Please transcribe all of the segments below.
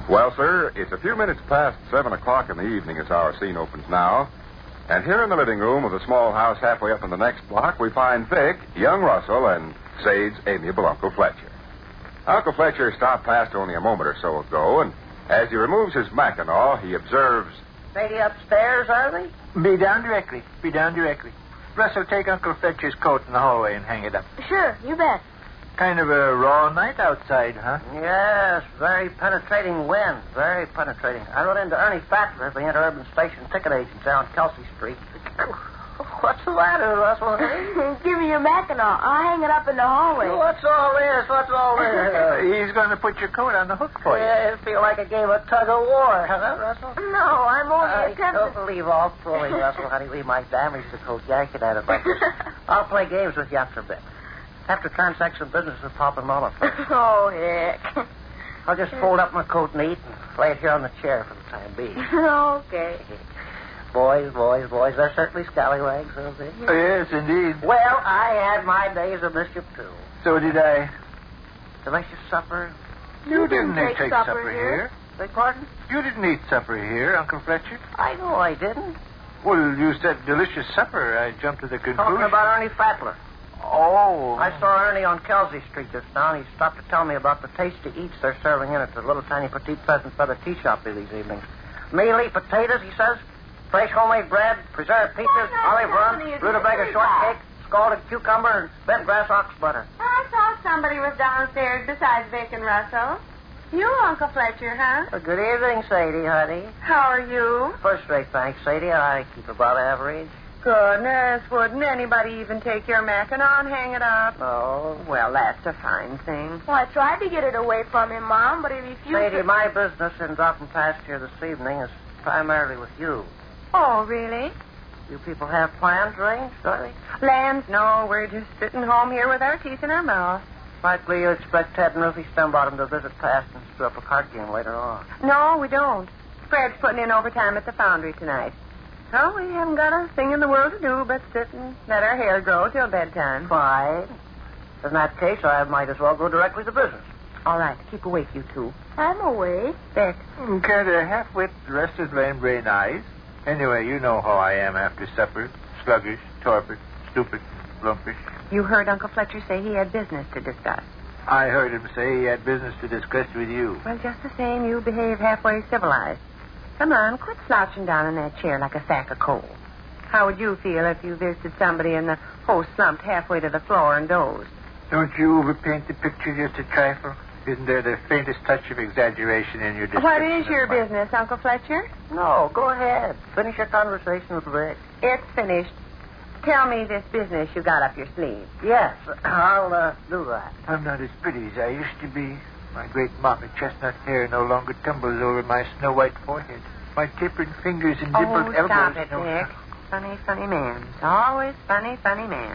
Well, sir, it's a few minutes past 7 o'clock in the evening as our scene opens now. And here in the living room of the small house halfway up in the next block, we find Vic, young Russell, and Sade's amiable Uncle Fletcher. Uncle Fletcher stopped past only a moment or so ago, and as he removes his mackinaw, he observes... Sadie upstairs, are they? Be down directly. Russell, take Uncle Fletcher's coat in the hallway and hang it up. Sure, you bet. Kind of a raw night outside, huh? Yes, very penetrating wind. Very penetrating. I rode into Ernie Fatler, the interurban station ticket agent down Kelsey Street. What's the matter, Russell? Give me your mackinaw. I'll hang it up in the hallway. What's all this? He's going to put your coat on the hook for you. Yeah, I feel like a game of tug-of-war, huh, Russell? No, I'm only attempting... Don't believe all fully, Russell, honey. We might damage the coat jacket out of it. I'll play games with you after a bit. Have to transact some business with Pop and Mama first. Oh, heck. I'll just fold up my coat neat and lay it here on the chair for the time being. Okay. Boys, they're certainly scallywags, aren't they? Yes, indeed. Well, I had my days of mischief, too. So did I. Delicious supper. You didn't take supper here. Beg pardon? You didn't eat supper here, Uncle Fletcher. I know I didn't. Well, you said delicious supper. I jumped to the conclusion. Talking about Ernie Fatler. Oh. I saw Ernie on Kelsey Street just now, and he stopped to tell me about the tasty eats they're serving in at the little tiny petite pheasant feather tea shop these evenings. Mealy potatoes, he says. Fresh homemade bread, preserved peaches, olive runs, rutabaga shortcake, scalded cucumber, and bentgrass ox butter. I saw somebody was downstairs besides Vic and Russell. You, Uncle Fletcher, huh? Well, good evening, Sadie, honey. How are you? First rate, thanks, Sadie. I keep about average. Goodness, wouldn't anybody even take your mackinaw and hang it up? No. Well, that's a fine thing. Well, I tried to get it away from him, Mom, but he refused. Sadie, my business in dropping past here this evening is primarily with you. Oh, really? You people have plans arranged, do they? Lambs? No, we're just sitting home here with our teeth in our mouths. Likely you expect Ted and Ruthie Stembottom to visit past and screw up a card game later on. No, we don't. Fred's putting in overtime at the foundry tonight. So we haven't got a thing in the world to do but sit and let our hair grow till bedtime. Fine. In that case, I might as well go directly to business. All right, keep awake, you two. I'm awake. Vic. Kind of half-wit, restless, lame-brain eyes. Anyway, you know how I am after supper. Sluggish, torpid, stupid, lumpish. You heard Uncle Fletcher say he had business to discuss. I heard him say he had business to discuss with you. Well, just the same, you behave halfway civilized. Come on, quit slouching down in that chair like a sack of coal. How would you feel if you visited somebody and the host slumped halfway to the floor and dozed? Don't you overpaint the picture just a trifle? Isn't there the faintest touch of exaggeration in your description? What is your business, Uncle Fletcher? No, go ahead. Finish your conversation with Vic. It's finished. Tell me this business you got up your sleeve. Yes, I'll do that. I'm not as pretty as I used to be. My great mop of chestnut hair no longer tumbles over my snow-white forehead. My tapering fingers and dimpled elbows... Stop it, Vic. Funny, funny man. Always funny, funny man.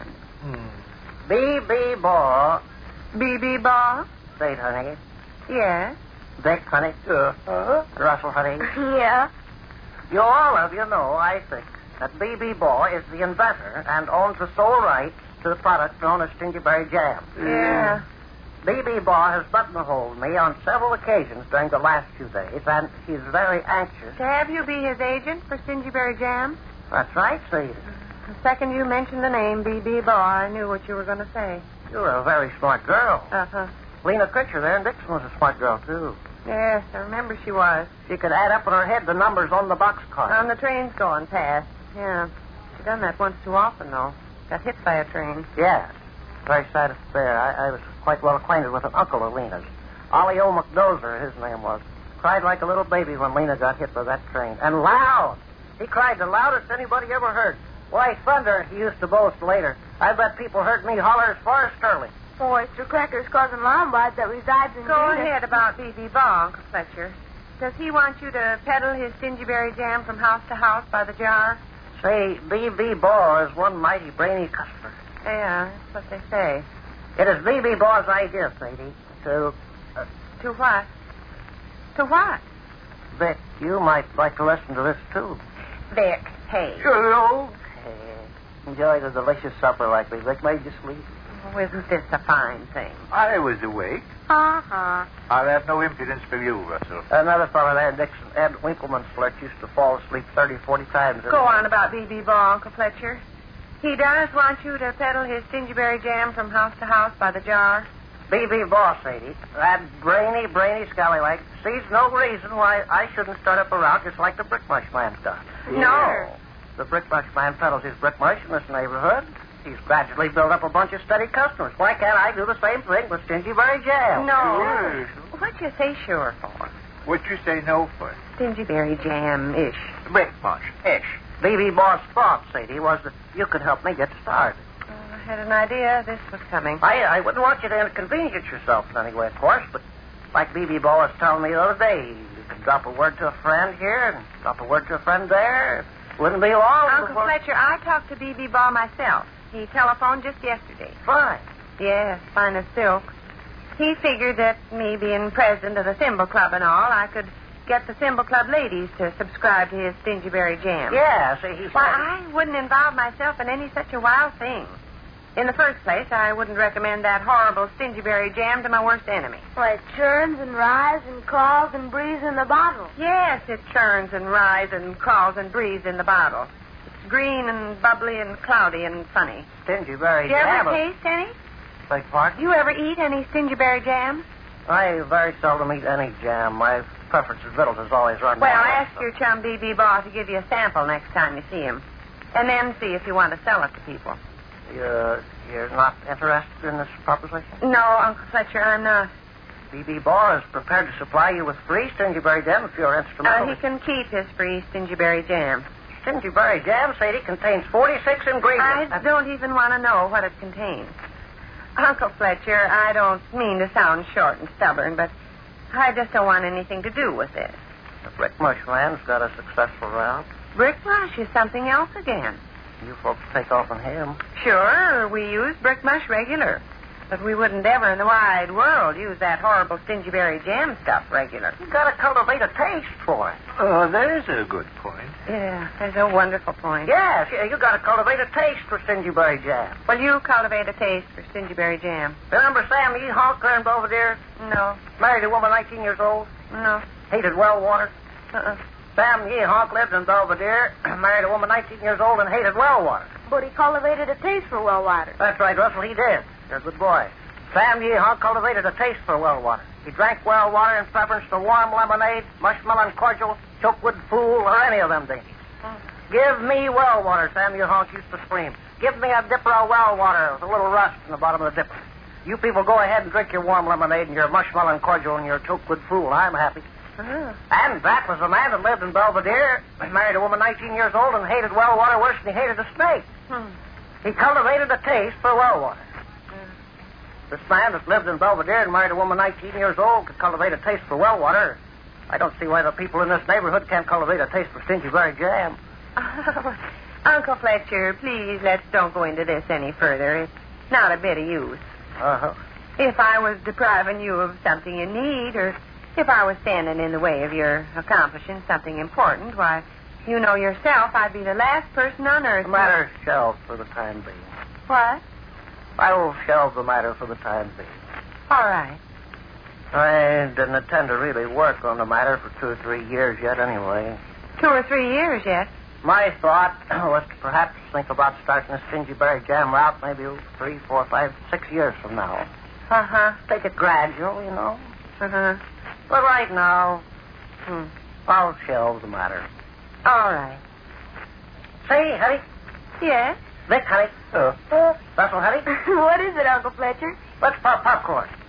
B.B. Ball. B.B. Ball? Say it, honey. Yes. Vic, honey. Russell, honey. Yeah. You all of you know, I think, that B.B. Ball is the inventor and owns the sole rights to the product known as Stingyberry Jam. Yeah. B.B. Ball has buttonholed me on several occasions during the last few days, and he's very anxious. To have you be his agent for Stingyberry Jam? That's right, Sadie. The second you mentioned the name B.B. Ball, I knew what you were going to say. You're a very smart girl. Uh-huh. Lena Critcher there in Dixon was a smart girl, too. Yes, I remember she was. She could add up in her head the numbers on the boxcar. On the trains going past. Yeah. She done that once too often, though. Got hit by a train. Yes. Very sad affair. I was quite well acquainted with an uncle of Lena's. Ollie O. McDozer, his name was. Cried like a little baby when Lena got hit by that train. And loud. He cried the loudest anybody ever heard. Why, thunder, he used to boast later. I bet people heard me holler as far as Sterling. Oyster crackers causing Lombard that resides in... Go ahead about B.B. Ball, Uncle Fletcher. Does he want you to peddle his Stingyberry Jam from house to house by the jar? Say, B.B. Ball is one mighty brainy customer. Yeah, that's what they say. It is B.B. Ball's idea, Sadie, to... To what? To what? Vic, you might like to listen to this, too. Vic, hey. Hello. Enjoy the delicious supper like we Vic made you sleep. Oh, isn't this a fine thing? I was awake. Uh-huh. I'll have no impudence from you, Russell. Another fellow there, Dixon, Ed Winkleman's flirt, used to fall asleep 30, 40 times. Go on about B.B. Ball, Uncle Fletcher. He does want you to peddle his stingyberry jam from house to house by the jar. B.B. Boss, Sadie. That brainy scallywag sees no reason why I shouldn't start up around just like the Brickmush man's done. No. The Brickmush man peddles his brickmush in this neighborhood. He's gradually built up a bunch of steady customers. Why can't I do the same thing with stingyberry jam? No. Sure. What'd you say sure for? What you say no for? Stingyberry jam-ish. Brickmush-ish. B.B. Boss' thought, Sadie, was that you could help me get started. I had an idea this was coming. I wouldn't want you to inconvenience yourself in any way, of course, but like B.B. Ball was telling me the other day, you can drop a word to a friend here and drop a word to a friend there. It wouldn't be long Uncle before... Fletcher, I talked to B.B. Ball myself. He telephoned just yesterday. Fine. Yes, fine as silk. He figured that me being president of the Thimble Club and all, I could get the Thimble Club ladies to subscribe to his stingyberry jam. Yeah, see, he said... Why, I wouldn't involve myself in any such a wild thing. In the first place, I wouldn't recommend that horrible stingyberry jam to my worst enemy. Why, it churns and rises and crawls and breathes in the bottle. Yes, it churns and rises and crawls and breathes in the bottle. It's green and bubbly and cloudy and funny. Stingyberry Do you jam... ever taste any? Beg pardon? Do you ever eat any stingyberry jam? I very seldom eat any jam. My preference for victuals has always run Well, down. ask your chum B.B. Ball to give you a sample next time you see him. And then see if you want to sell it to people. You're not interested in this proposition? No, Uncle Fletcher, I'm not. B.B. Ball is prepared to supply you with free stingyberry jam if you're instrumental. He can keep his free stingyberry jam. Stingyberry jam, Sadie, contains 46 ingredients. I don't even want to know what it contains. Uncle Fletcher, I don't mean to sound short and stubborn, but I just don't want anything to do with this. The Brickmush man's got a successful route. Brickmush is something else again. You folks take off on him. Sure, we use brickmush regular. But we wouldn't ever in the wide world use that horrible stingyberry jam stuff regular. You gotta cultivate a taste for it. Oh, there's a good point. Yeah, that's a wonderful point. Yes, you gotta cultivate a taste for stingyberry jam. Well, you cultivate a taste for stingyberry jam. Remember Sam E. Honker in Belvedere? No. Married a woman 19 years old. No. Hated well water. Uh-uh. Sam E. Honk lived in Belvedere, married a woman 19 years old and hated well water. But he cultivated a taste for well water. That's right, Russell, he did. You're a good boy. Sam E. Honk cultivated a taste for well water. He drank well water in preference to warm lemonade, mushmelon cordial, chokewood fool, or any of them dainties. Give me well water, Sam E. Honk used to scream. Give me a dipper of well water with a little rust in the bottom of the dipper. You people go ahead and drink your warm lemonade and your mushmelon cordial and your chokewood fool. I'm happy. And that was a man that lived in Belvedere, married a woman 19 years old, and hated well water worse than he hated a snake. He cultivated a taste for well water. This man that lived in Belvedere and married a woman 19 years old could cultivate a taste for well water. I don't see why the people in this neighborhood can't cultivate a taste for stingyberry jam. Uncle Fletcher, please, let's don't go into this any further. It's not a bit of use. Uh-huh. If I was depriving you of something you need, or if I was standing in the way of your accomplishing something important, why, you know yourself I'd be the last person on earth. The matter shelved for the time being. What? I will shelve the matter for the time being. All right. I didn't intend to really work on the matter for 2 or 3 years yet anyway. 2 or 3 years yet. My thought was to perhaps think about starting a stingyberry jam route maybe 3, 4, 5, 6 years from now. Uh-huh. Take it gradual, you know. Uh-huh. But right now, I'll shelve the matter. All right. Say, honey. Yes? Vic, honey. Russell, honey. What is it, Uncle Fletcher? Let's pop popcorn.